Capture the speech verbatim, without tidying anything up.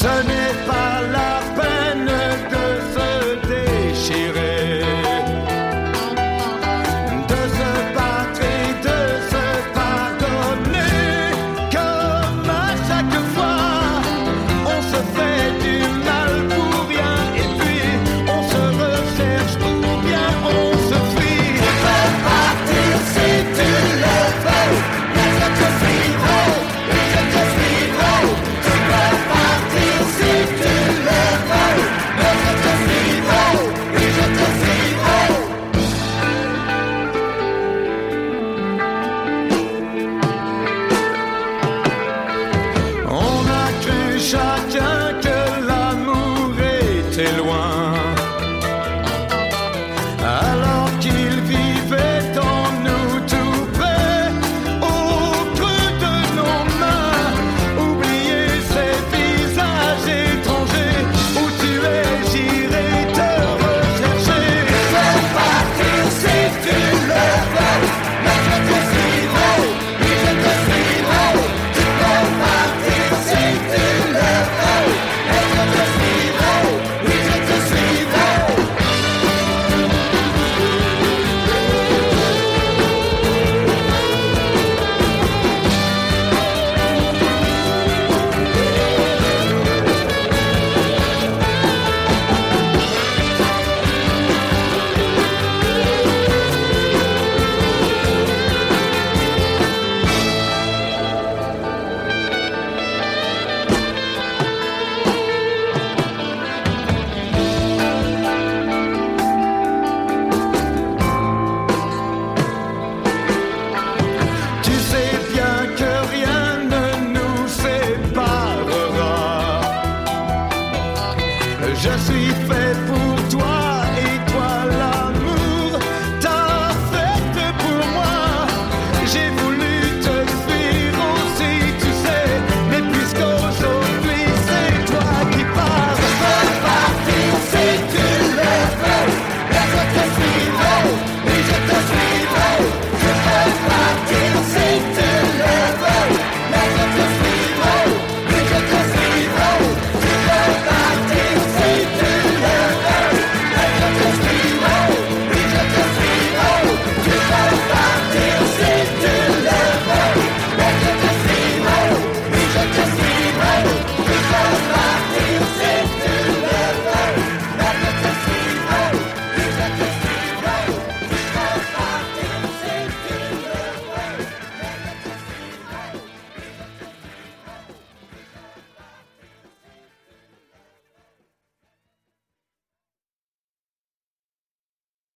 Ce n'est pas la peine de se déchirer, de se battre et de se pardonner. Comme à chaque fois, on se fait du mal pour rien et puis on se recherche ou bien on se fuit. Tu peux partir si tu le veux, mais je te suivrai, oui je te suivrai. Tu peux partir si tu le veux, mais je te suivrai, oui je te suivrai. On a cru chacun que l'amour était loin, alors qu'il vivait en nous tout près, au creux de nos mains. Oublier ces visages étrangers, où tu es, j'irai te rechercher. Tu peux partir si tu le veux, mais je te suivrai, oui je te suivrai. Tu peux partir si tu le veux, mais je te suivrai, oui je te suivrai. Tu sais bien que rien ne nous séparera. Je suis fait pour toi et toi l'amour t'a fait pour moi. J'ai